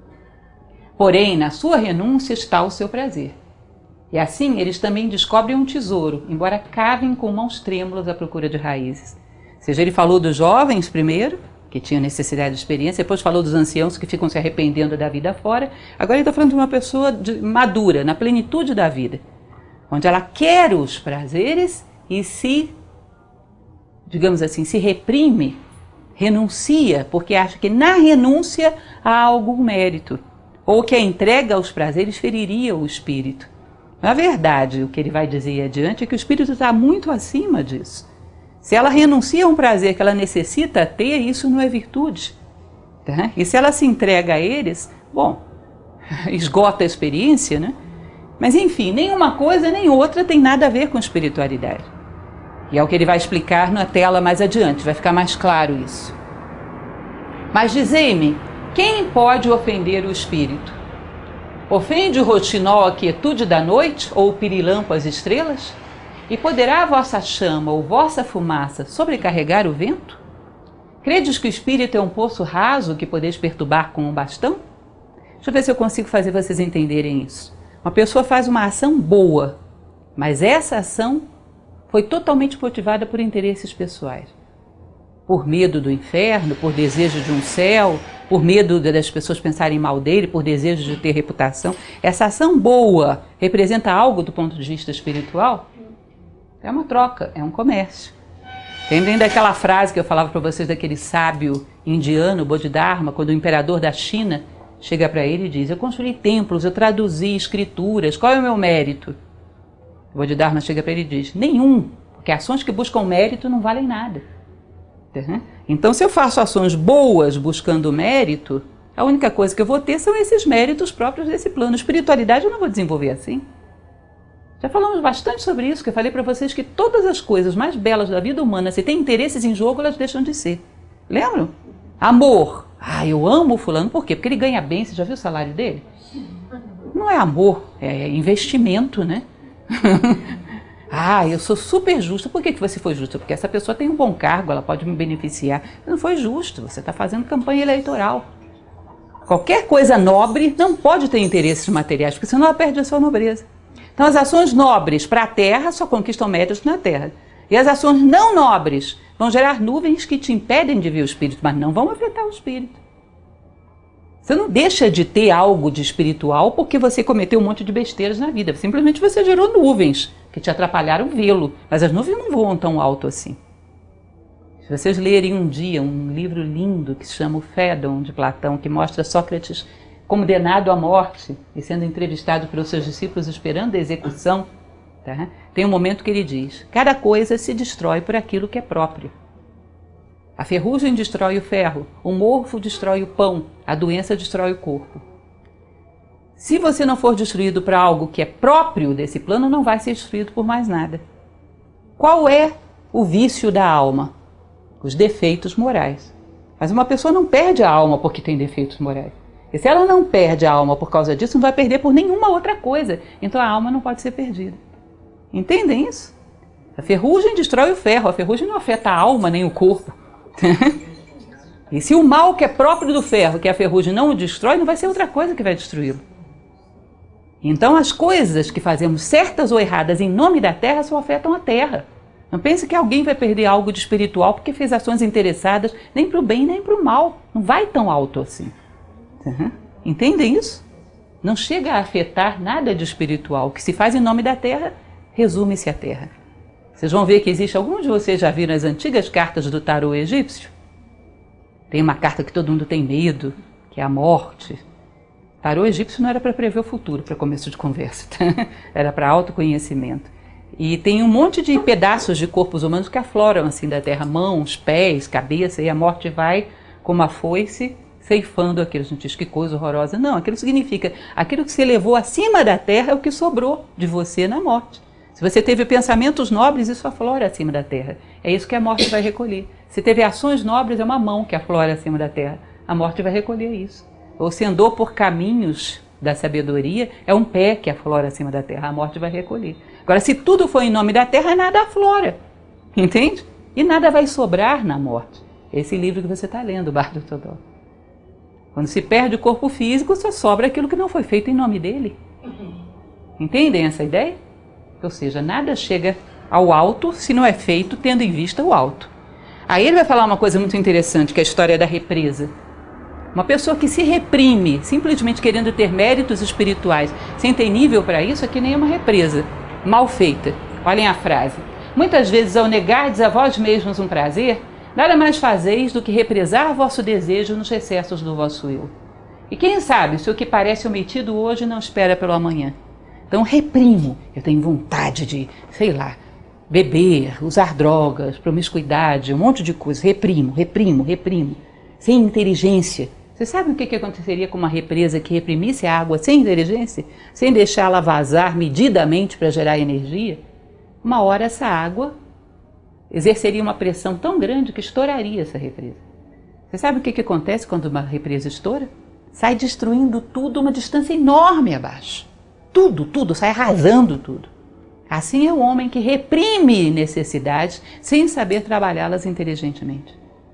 Porém, na sua renúncia está o seu prazer. E assim eles também descobrem um tesouro, embora cavem com mãos trêmulas à procura de raízes. Ou seja, ele falou dos jovens primeiro, que tinham necessidade de experiência, depois falou dos anciãos que ficam se arrependendo da vida fora. Agora ele está falando de uma pessoa madura, na plenitude da vida, onde ela quer os prazeres e se, digamos assim, se reprime, renuncia, porque acha que na renúncia há algum mérito, ou que a entrega aos prazeres feriria o espírito. Na verdade, o que ele vai dizer adiante é que o espírito está muito acima disso. Se ela renuncia a um prazer que ela necessita ter, isso não é virtude. Tá? E se ela se entrega a eles, bom, esgota a experiência, né? Mas enfim, nenhuma coisa nem outra tem nada a ver com espiritualidade. E é o que ele vai explicar na tela mais adiante, vai ficar mais claro isso. Mas dizei-me, quem pode ofender o espírito? Ofende o roxinol a quietude da noite, ou o pirilampo as estrelas? E poderá a vossa chama ou vossa fumaça sobrecarregar o vento? Credes que o espírito é um poço raso que podeis perturbar com um bastão? Deixa eu ver se eu consigo fazer vocês entenderem isso. Uma pessoa faz uma ação boa, mas essa ação foi totalmente motivada por interesses pessoais. Por medo do inferno, por desejo de um céu, por medo das pessoas pensarem mal dele, por desejo de ter reputação. Essa ação boa representa algo do ponto de vista espiritual? É uma troca, é um comércio. Lembrem daquela frase que eu falava para vocês daquele sábio indiano, Bodhidharma, quando o imperador da China chega para ele e diz, eu construí templos, eu traduzi escrituras, qual é o meu mérito? O Bodhidharma chega para ele e diz, nenhum, porque ações que buscam mérito não valem nada. Então, se eu faço ações boas buscando mérito, a única coisa que eu vou ter são esses méritos próprios desse plano. Espiritualidade eu não vou desenvolver assim. Já falamos bastante sobre isso, que eu falei para vocês que todas as coisas mais belas da vida humana, se tem interesses em jogo, elas deixam de ser. Lembram? Amor. Ah, eu amo o fulano, por quê? Porque ele ganha bem, você já viu o salário dele? Não é amor, é investimento, né? Ah, eu sou super justa. Por que você foi justa? Porque essa pessoa tem um bom cargo, ela pode me beneficiar. Não foi justo, você está fazendo campanha eleitoral. Qualquer coisa nobre não pode ter interesses materiais, porque senão ela perde a sua nobreza. Então as ações nobres para a terra só conquistam méritos na terra. E as ações não nobres vão gerar nuvens que te impedem de ver o espírito, mas não vão afetar o espírito. Você não deixa de ter algo de espiritual porque você cometeu um monte de besteiras na vida. Simplesmente você gerou nuvens que te atrapalharam vê-lo. Mas as nuvens não voam tão alto assim. Se vocês lerem um dia um livro lindo que se chama O Fédon, de Platão, que mostra Sócrates condenado à morte e sendo entrevistado pelos seus discípulos esperando a execução, tá? Tem um momento que ele diz: cada coisa se destrói por aquilo que é próprio. A ferrugem destrói o ferro, o mofo destrói o pão, a doença destrói o corpo. Se você não for destruído para algo que é próprio desse plano, não vai ser destruído por mais nada. Qual é o vício da alma? Os defeitos morais. Mas uma pessoa não perde a alma porque tem defeitos morais. E se ela não perde a alma por causa disso, não vai perder por nenhuma outra coisa. Então a alma não pode ser perdida. Entendem isso? A ferrugem destrói o ferro, a ferrugem não afeta a alma nem o corpo. E se o mal que é próprio do ferro, que é a ferrugem, não o destrói, não vai ser outra coisa que vai destruí-lo. Então as coisas que fazemos certas ou erradas em nome da terra só afetam a terra. Não pense que alguém vai perder algo de espiritual porque fez ações interessadas nem para o bem nem para o mal. Não vai tão alto assim. Entendem isso? Não chega a afetar nada de espiritual. O que se faz em nome da terra, resume-se à terra. Vocês vão ver que existe, alguns de vocês já viram as antigas cartas do tarô egípcio? Tem uma carta que todo mundo tem medo, que é a morte. O tarô egípcio não era para prever o futuro, para começo de conversa, tá? Era para autoconhecimento. E tem um monte de pedaços de corpos humanos que afloram assim da terra, mãos, pés, cabeça, e a morte vai como a foice ceifando aquilo. A gente diz que coisa horrorosa. Não, aquilo significa, aquilo que você levou acima da terra é o que sobrou de você na morte. Se você teve pensamentos nobres, isso aflora acima da terra. É isso que a morte vai recolher. Se teve ações nobres, é uma mão que aflora acima da terra. A morte vai recolher isso. Ou se andou por caminhos da sabedoria, é um pé que aflora acima da terra. A morte vai recolher. Agora, se tudo for em nome da terra, nada aflora. Entende? E nada vai sobrar na morte. Esse livro que você está lendo, Bardo Todó. Quando se perde o corpo físico, só sobra aquilo que não foi feito em nome dele. Entendem essa ideia? Ou seja, nada chega ao alto se não é feito tendo em vista o alto. Aí ele vai falar uma coisa muito interessante, que é a história da represa. Uma pessoa que se reprime, simplesmente querendo ter méritos espirituais, sem ter nível para isso, é que nem uma represa mal feita. Olhem a frase. Muitas vezes, ao negardes a vós mesmos um prazer, nada mais fazeis do que represar vosso desejo nos excessos do vosso eu. E quem sabe se o que parece omitido hoje não espera pelo amanhã. Então reprimo, eu tenho vontade de, sei lá, beber, usar drogas, promiscuidade, um monte de coisa. Reprimo. Sem inteligência. Você sabe o que aconteceria com uma represa que reprimisse a água sem inteligência? Sem deixá-la vazar medidamente para gerar energia? Uma hora essa água exerceria uma pressão tão grande que estouraria essa represa. Você sabe o que acontece quando uma represa estoura? Sai destruindo tudo uma distância enorme abaixo. Tudo, sai arrasando tudo. Assim é o homem que reprime necessidades sem saber trabalhá-las inteligentemente.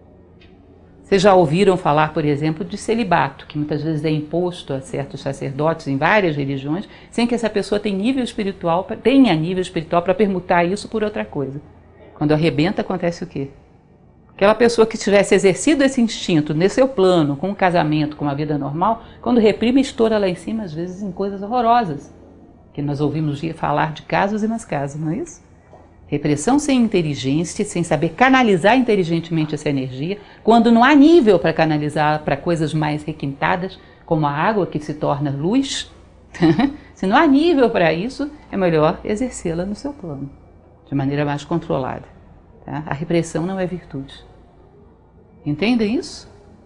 Vocês já ouviram falar, por exemplo, de celibato, que muitas vezes é imposto a certos sacerdotes em várias religiões, sem que essa pessoa tenha nível espiritual para permutar isso por outra coisa. Quando arrebenta, acontece o quê? Aquela pessoa que tivesse exercido esse instinto nesse seu plano, com um casamento, com uma vida normal, quando reprime, estoura lá em cima, às vezes em coisas horrorosas. Que nós ouvimos falar de casos e mais casos, não é isso? Repressão sem inteligência, sem saber canalizar inteligentemente essa energia, quando não há nível para canalizar para coisas mais requintadas, como a água que se torna luz. Se não há nível para isso, é melhor exercê-la no seu plano, de maneira mais controlada. Tá? A repressão não é virtude. Entendem isso?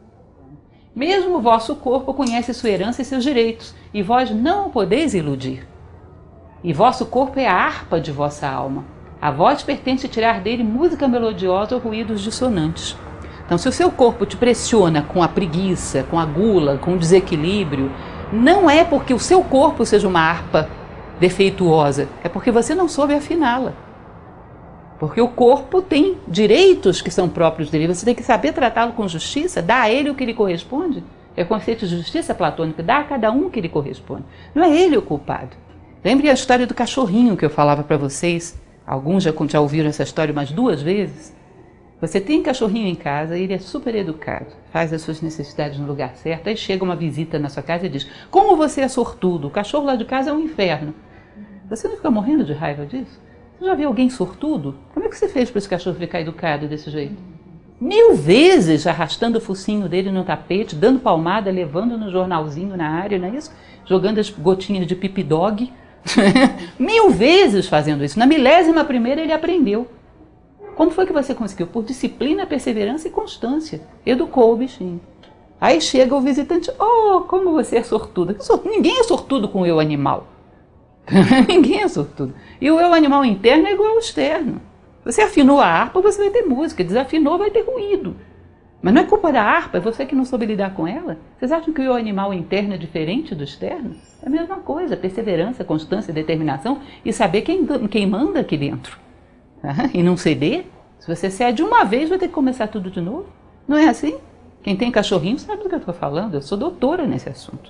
Mesmo o vosso corpo conhece sua herança e seus direitos, e vós não o podeis iludir. E vosso corpo é a harpa de vossa alma. A vós pertence tirar dele música melodiosa ou ruídos dissonantes. Então, se o seu corpo te pressiona com a preguiça, com a gula, com o desequilíbrio, não é porque o seu corpo seja uma harpa defeituosa, é porque você não soube afiná-la. Porque o corpo tem direitos que são próprios dele, você tem que saber tratá-lo com justiça, dar a ele o que lhe corresponde. É o conceito de justiça platônica, dá a cada um o que lhe corresponde. Não é ele o culpado. Lembre a história do cachorrinho que eu falava para vocês, alguns já ouviram essa história umas 2 vezes. Você tem um cachorrinho em casa, ele é super educado, faz as suas necessidades no lugar certo, aí chega uma visita na sua casa e diz: como você é sortudo, o cachorro lá de casa é um inferno. Você não fica morrendo de raiva disso? Você já viu alguém sortudo? Como é que você fez para esse cachorro ficar educado desse jeito? 1000 vezes arrastando o focinho dele no tapete, dando palmada, levando no jornalzinho na área, não é isso? Jogando as gotinhas de pipi dog. 1000 vezes fazendo isso. Na 1000ª ele aprendeu. Como foi que você conseguiu? Por disciplina, perseverança e constância. Educou o bichinho. Aí chega o visitante: oh, como você é sortudo. Ninguém é sortudo com o eu animal. Ninguém é sortudo. E o eu animal interno é igual ao externo. Você afinou a harpa, você vai ter música. Desafinou, vai ter ruído. Mas não é culpa da harpa, é você que não soube lidar com ela. Vocês acham que o eu animal interno é diferente do externo? É a mesma coisa. Perseverança, constância, determinação e saber quem manda aqui dentro. E não ceder. Se você cede uma vez, vai ter que começar tudo de novo. Não é assim? Quem tem cachorrinho sabe do que eu estou falando. Eu sou doutora nesse assunto.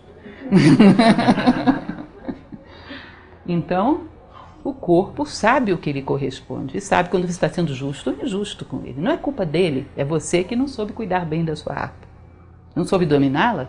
Então, o corpo sabe o que lhe corresponde e sabe quando você está sendo justo ou injusto com ele. Não é culpa dele, é você que não soube cuidar bem da sua harpa. Não soube dominá-la?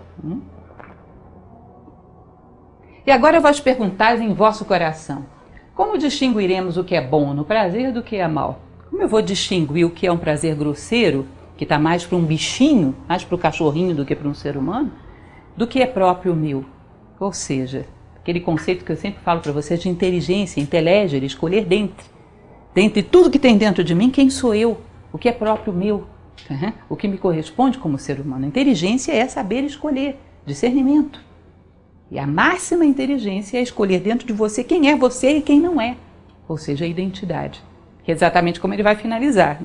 E agora vós perguntais em vosso coração: como distinguiremos o que é bom no prazer do que é mal? Como eu vou distinguir o que é um prazer grosseiro, que está mais para um bichinho, mais para o cachorrinho do que para um ser humano, do que é próprio meu? Ou seja, aquele conceito que eu sempre falo para vocês de inteligência, inteligere, escolher dentre tudo que tem dentro de mim, quem sou eu, o que é próprio meu, o que me corresponde como ser humano. Inteligência é saber escolher, discernimento. E a máxima inteligência é escolher dentro de você quem é você e quem não é, ou seja, a identidade, que é exatamente como ele vai finalizar.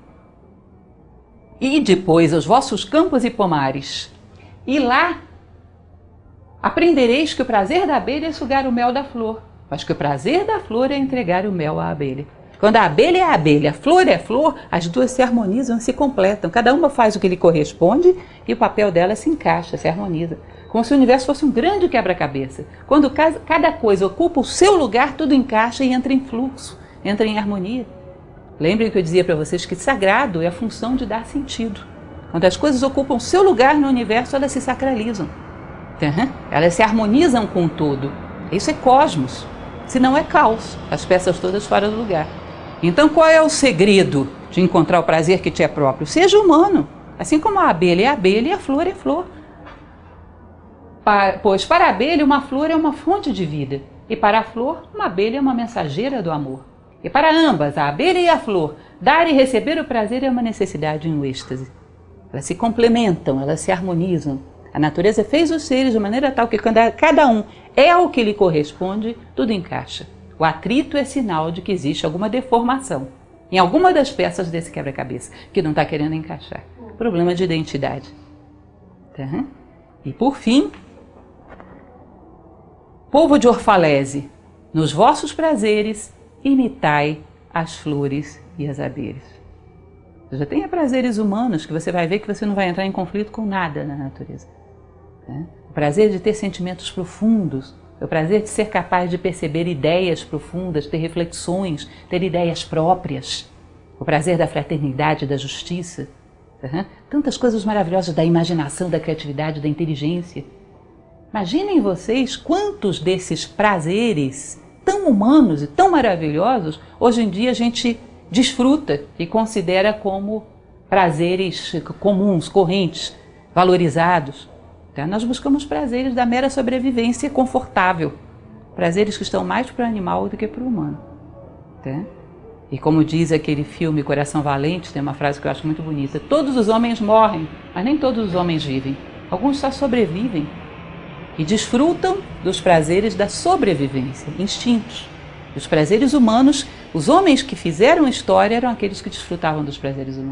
E depois os vossos campos e pomares, e lá aprendereis que o prazer da abelha é sugar o mel da flor, mas que o prazer da flor é entregar o mel à abelha. Quando a abelha é a abelha, a flor é flor, as duas se harmonizam, se completam. Cada uma faz o que lhe corresponde e o papel dela se encaixa, se harmoniza. Como se o universo fosse um grande quebra-cabeça. Quando cada coisa ocupa o seu lugar, tudo encaixa e entra em fluxo, entra em harmonia. Lembrem que eu dizia para vocês que sagrado é a função de dar sentido. Quando as coisas ocupam o seu lugar no universo, elas se sacralizam. Elas se harmonizam com o todo. Isso é cosmos, se não é caos, as peças todas fora do lugar. Então qual é o segredo de encontrar o prazer que te é próprio? Seja humano, assim como a abelha é abelha e a flor é flor. Pois para a abelha uma flor é uma fonte de vida, e para a flor uma abelha é uma mensageira do amor. E para ambas, a abelha e a flor, dar e receber o prazer é uma necessidade e um êxtase. Elas se complementam, elas se harmonizam. A natureza fez os seres de maneira tal que quando cada um é o que lhe corresponde, tudo encaixa. O atrito é sinal de que existe alguma deformação em alguma das peças desse quebra-cabeça que não está querendo encaixar. Problema de identidade. E por fim, povo de Orfalese, nos vossos prazeres imitai as flores e as abelhas. Você já tenha prazeres humanos que você vai ver que você não vai entrar em conflito com nada na natureza. O prazer de ter sentimentos profundos, o prazer de ser capaz de perceber ideias profundas, ter reflexões, ter ideias próprias, o prazer da fraternidade, da justiça, tantas coisas maravilhosas da imaginação, da criatividade, da inteligência. Imaginem vocês quantos desses prazeres tão humanos e tão maravilhosos hoje em dia a gente desfruta e considera como prazeres comuns, correntes, valorizados. Nós buscamos prazeres da mera sobrevivência confortável, prazeres que estão mais para o animal do que para o humano. E como diz aquele filme Coração Valente, tem uma frase que eu acho muito bonita: todos os homens morrem, mas nem todos os homens vivem. Alguns só sobrevivem e desfrutam dos prazeres da sobrevivência, instintos. Os prazeres humanos, os homens que fizeram história eram aqueles que desfrutavam dos prazeres humanos.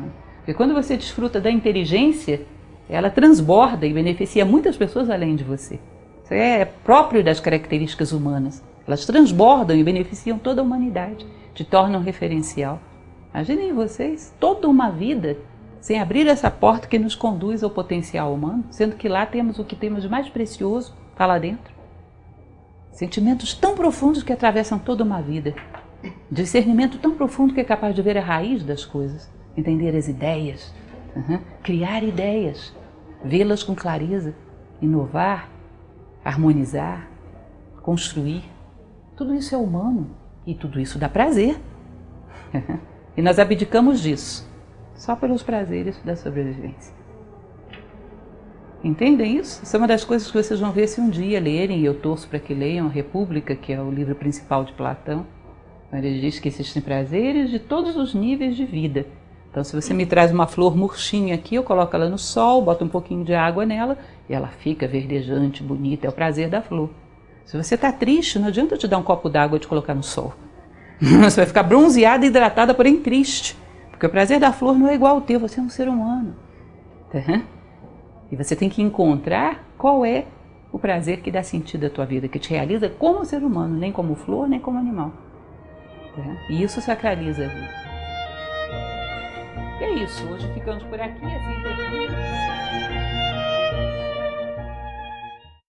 Porque quando você desfruta da inteligência, ela transborda e beneficia muitas pessoas além de você. Isso é próprio das características humanas. Elas transbordam e beneficiam toda a humanidade, te tornam referencial. Imaginem vocês, toda uma vida sem abrir essa porta que nos conduz ao potencial humano, sendo que lá temos o que temos de mais precioso, está lá dentro. Sentimentos tão profundos que atravessam toda uma vida. Discernimento tão profundo que é capaz de ver a raiz das coisas, entender as ideias, criar ideias, vê-las com clareza, inovar, harmonizar, construir. Tudo isso é humano e tudo isso dá prazer. E nós abdicamos disso, só pelos prazeres da sobrevivência. Entendem isso? Isso é uma das coisas que vocês vão ver se um dia lerem, e eu torço para que leiam, República, que é o livro principal de Platão. Ele diz que existem prazeres de todos os níveis de vida. Então, se você me traz uma flor murchinha aqui, eu coloco ela no sol, boto um pouquinho de água nela, e ela fica verdejante, bonita, é o prazer da flor. Se você está triste, não adianta eu te dar um copo d'água e te colocar no sol. Você vai ficar bronzeada, hidratada, porém triste. Porque o prazer da flor não é igual ao teu, você é um ser humano. E você tem que encontrar qual é o prazer que dá sentido à tua vida, que te realiza como ser humano, nem como flor, nem como animal. E isso sacraliza a vida. E é isso, hoje ficamos por aqui, assim termina.